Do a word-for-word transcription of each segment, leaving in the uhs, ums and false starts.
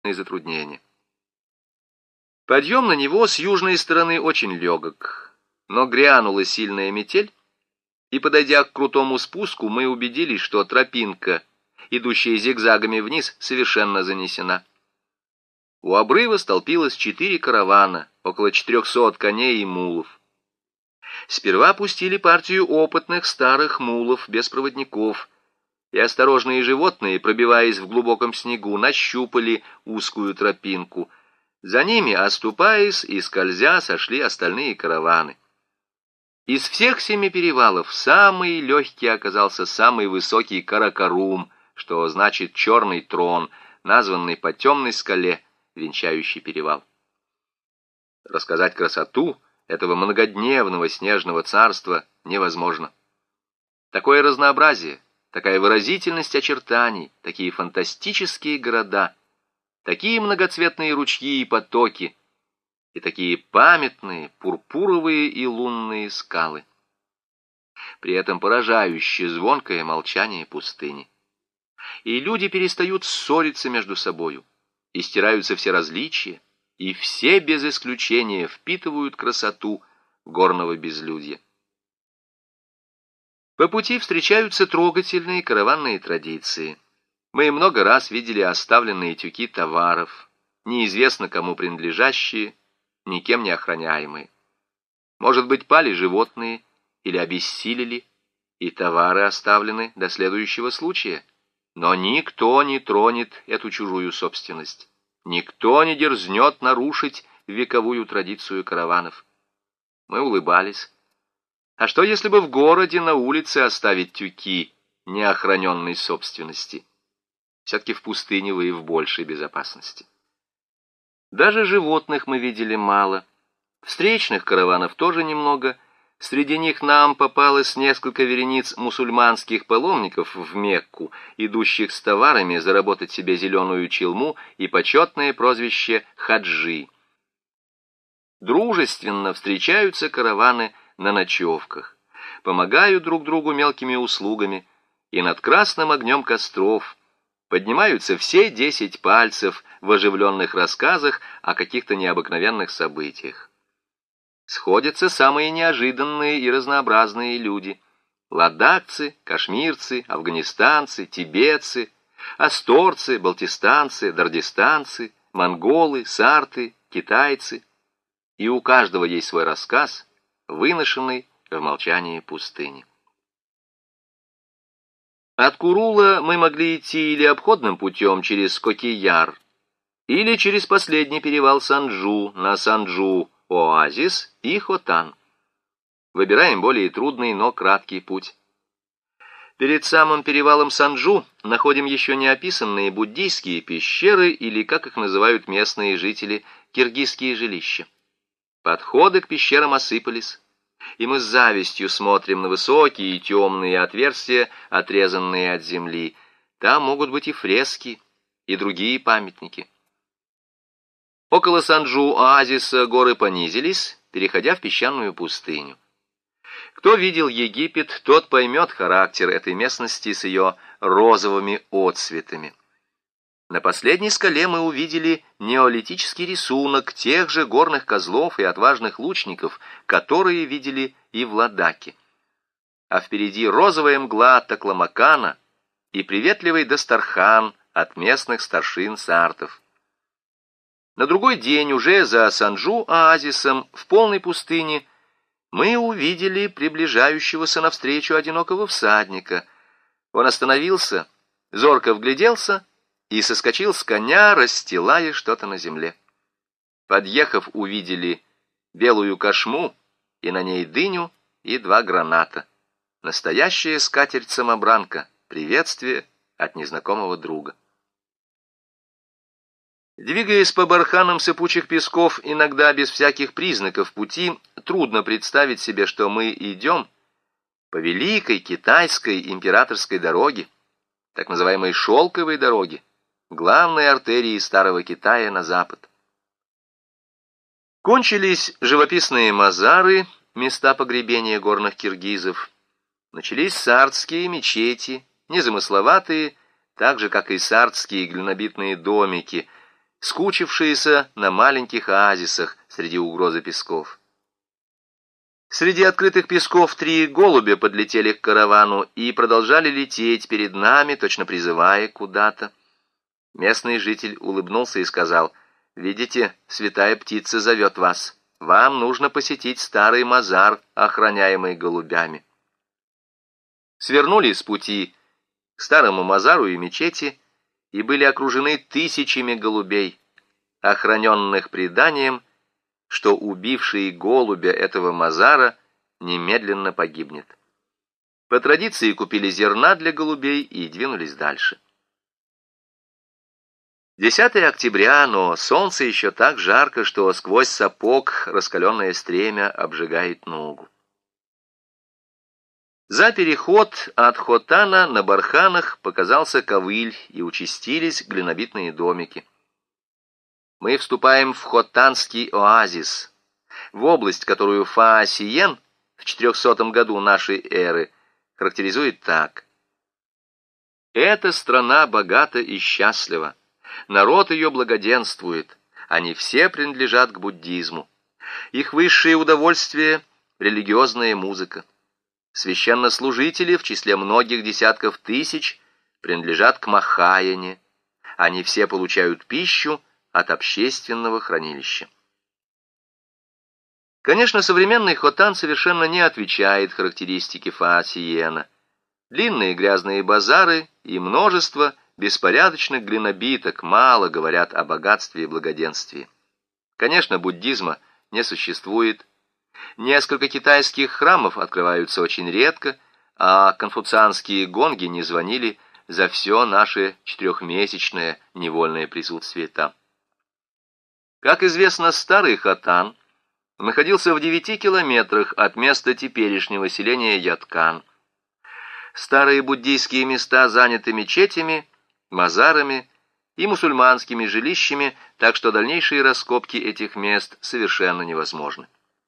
затруднения. Подъем на него с южной стороны очень легок, но грянула сильная метель, и, подойдя к крутому спуску, мы убедились, что тропинка, идущая зигзагами вниз, совершенно занесена. У обрыва столпилось четыре каравана, около четырехсот коней и мулов. Сперва пустили партию опытных старых мулов без проводников, и осторожные животные, пробиваясь в глубоком снегу, нащупали узкую тропинку. За ними, оступаясь и скользя, сошли остальные караваны. Из всех семи перевалов самый легкий оказался самый высокий Каракарум, что значит «черный трон», названный по темной скале, венчающий перевал. Рассказать красоту этого многодневного снежного царства невозможно. Такое разнообразие, такая выразительность очертаний, такие фантастические города, такие многоцветные ручьи и потоки, и такие памятные пурпуровые и лунные скалы. При этом поражающее звонкое молчание пустыни. И люди перестают ссориться между собою, и стираются все различия, и все без исключения впитывают красоту горного безлюдья. По пути встречаются трогательные караванные традиции. Мы много раз видели оставленные тюки товаров, неизвестно кому принадлежащие, никем не охраняемые. Может быть, пали животные или обессилели, и товары оставлены до следующего случая. Но никто не тронет эту чужую собственность. Никто не дерзнет нарушить вековую традицию караванов. Мы улыбались. А что, если бы в городе на улице оставить тюки неохраненной собственности? Все-таки в пустыне вы в большей безопасности. Даже животных мы видели мало. Встречных караванов тоже немного. Среди них нам попалось несколько верениц мусульманских паломников в Мекку, идущих с товарами заработать себе зеленую челму и почетное прозвище хаджи. Дружественно встречаются караваны на ночевках, помогают друг другу мелкими услугами, и над красным огнем костров поднимаются все десять пальцев в оживленных рассказах о каких-то необыкновенных событиях. Сходятся самые неожиданные и разнообразные люди: ладакцы, кашмирцы, афганистанцы, тибетцы, асторцы, балтистанцы, дардистанцы, монголы, сарты, китайцы. И у каждого есть свой рассказ, выношенный в молчании пустыни. От Курула мы могли идти или обходным путем через Кокияр, или через последний перевал Санджу на Санджу, Оазис и Хотан. Выбираем более трудный, но краткий путь. Перед самым перевалом Санджу находим еще не описанные буддийские пещеры, или, как их называют местные жители, киргизские жилища. Подходы к пещерам осыпались, и мы с завистью смотрим на высокие и темные отверстия, отрезанные от земли. Там могут быть и фрески, и другие памятники. Около Санджу-оазиса горы понизились, переходя в песчаную пустыню. Кто видел Египет, тот поймет характер этой местности с ее розовыми отцветами. На последней скале мы увидели неолитический рисунок тех же горных козлов и отважных лучников, которые видели и в Ладаке. А впереди розовая мгла Такламакана и приветливый Дастархан от местных старшин сартов. На другой день уже за Санджу-оазисом в полной пустыне мы увидели приближающегося навстречу одинокого всадника. Он остановился, зорко вгляделся и соскочил с коня, расстилая что-то на земле. Подъехав, увидели белую кошму, и на ней дыню и два граната. Настоящая скатерть-самобранка, приветствие от незнакомого друга. Двигаясь по барханам сыпучих песков, иногда без всяких признаков пути, трудно представить себе, что мы идем по великой китайской императорской дороге, так называемой шелковой дороге, главной артерии Старого Китая на запад. Кончились живописные мазары, места погребения горных киргизов. Начались сардские мечети, незамысловатые, так же, как и сардские глинобитные домики, скучившиеся на маленьких оазисах среди угрозы песков. Среди открытых песков три голубя подлетели к каравану и продолжали лететь перед нами, точно призывая куда-то. Местный житель улыбнулся и сказал: «Видите, святая птица зовет вас. Вам нужно посетить старый мазар, охраняемый голубями». Свернули с пути к старому мазару и мечети и были окружены тысячами голубей, охраненных преданием, что убивший голубя этого мазара немедленно погибнет. По традиции купили зерна для голубей и двинулись дальше. десятое октября, но солнце еще так жарко, что сквозь сапог раскаленное стремя обжигает ногу. За переход от Хотана на барханах показался ковыль, и участились глинобитные домики. Мы вступаем в Хотанский оазис, в область, которую Фаосиен в четырехсотом году нашей эры характеризует так: «Эта страна богата и счастлива, народ ее благоденствует, они все принадлежат к буддизму. Их высшее удовольствие — религиозная музыка. Священнослужители в числе многих десятков тысяч принадлежат к Махаяне, они все получают пищу от общественного хранилища». Конечно, современный Хотан совершенно не отвечает характеристике Фаосиена. Длинные грязные базары и множество беспорядочных глинобиток мало говорят о богатстве и благоденствии. Конечно, буддизма не существует. Несколько китайских храмов открываются очень редко, а конфуцианские гонги не звонили за все наше четырехмесячное невольное присутствие там. Как известно, старый Хотан находился в девяти километрах от места теперешнего селения Яткан. Старые буддийские места заняты мечетями, мазарами и мусульманскими жилищами, так что дальнейшие раскопки этих мест совершенно невозможны.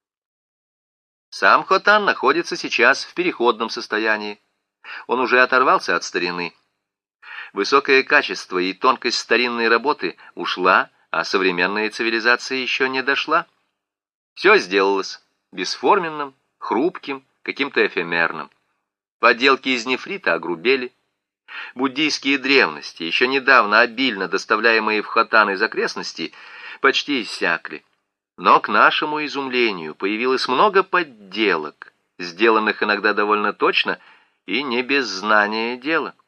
Сам Хотан находится сейчас в переходном состоянии. Он уже оторвался от старины. Высокое качество и тонкость старинной работы ушла, а современная цивилизация еще не дошла. Все сделалось бесформенным, хрупким, каким-то эфемерным. Поделки из нефрита огрубели. Буддийские древности, еще недавно обильно доставляемые в Хотан из окрестностей, почти иссякли. Но к нашему изумлению появилось много подделок, сделанных иногда довольно точно и не без знания дела.